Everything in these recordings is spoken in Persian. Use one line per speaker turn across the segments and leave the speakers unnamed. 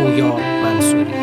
پویا منصوری.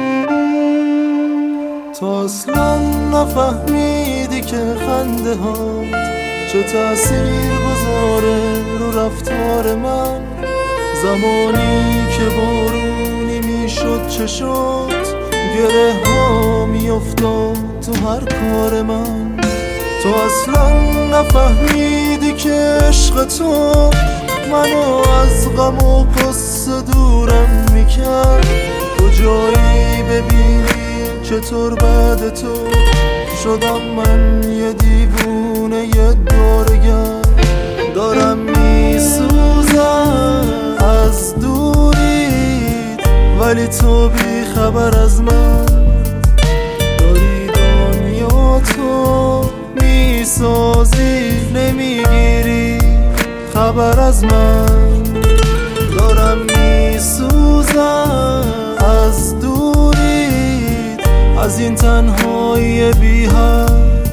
تو اصلا نفهمیدی که خنده ها چه تأثیر گذاره رو رفتار من. زمانی که بارونی میشد چه شد، گره ها میافتاد تو هر کار من. تو اصلا نفهمیدی که عشق تو منو از غم و قصه دورم میکرد. کجایی ببینی چطور بعد تو شدم من یه دیوونه یه دورگر. دارم میسوزم از دوریت ولی تو بی خبر از من. داری دنیا تو میسازی نمیگیری خبر از من. دارم میسوزم از دوریت، از این تنهایی بی حد.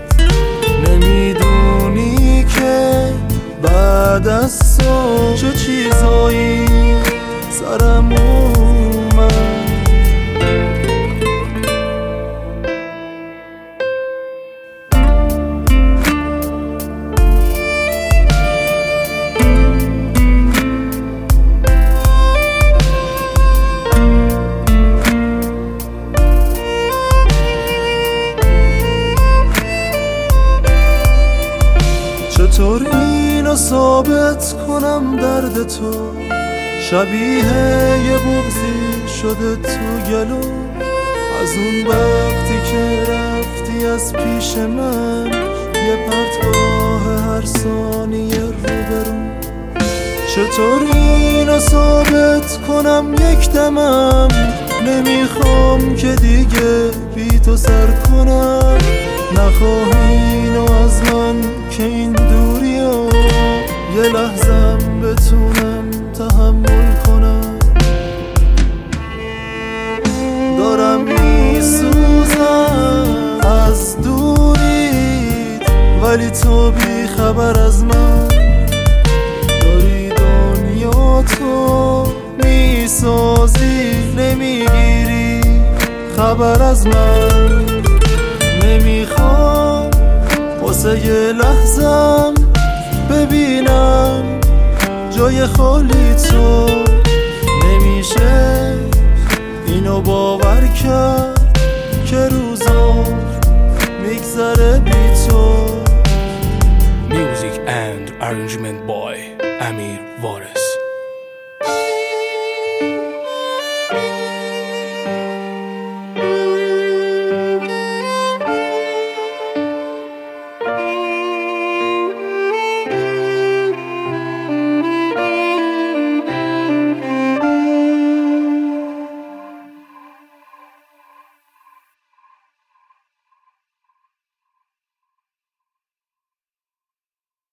نمیدونی که بعد از تو چه چیزایی سرم اومد. چطور اینو ثابت کنم درد تو شبیه یه بغضی شده تو گلو. از اون وقتی که رفتی از پیش من یه پرتگاه هر ثانیه روبرو. چطور اینو ثابت کنم یک دمم نمیخوام که دیگه بی تو سر کنم. نخواهی اینو از من که این دوری ها یه لحظم بتونم تحمل کنم. دارم میسوزم از دوریت ولی تو بی خبر از من. داری دنیا تو میسازی نمیگیری خبر از من. نمیخوام واسه یه لحظم ببینم جای خالی تو. نمیشه اینو باور کرد که روزا میگذره بی تو.
Music and arrangement by Amir Vares.